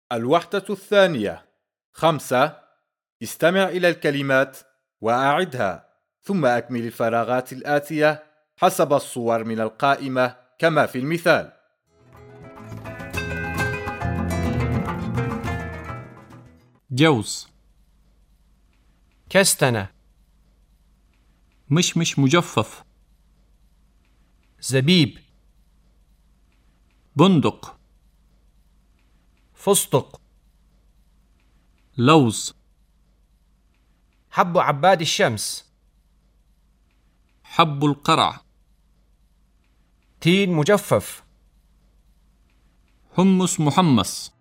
الوحدة الثانية 5. استمع إلى الكلمات وأعدها، ثم أكمل الفراغات الآتية حسب الصور من القائمة كما في المثال. جوز، كستنة، مشمش مجفف، زبيب، بندق، فستق، لوز، حب عباد الشمس، حب القرع، تين مجفف، حمص محمص.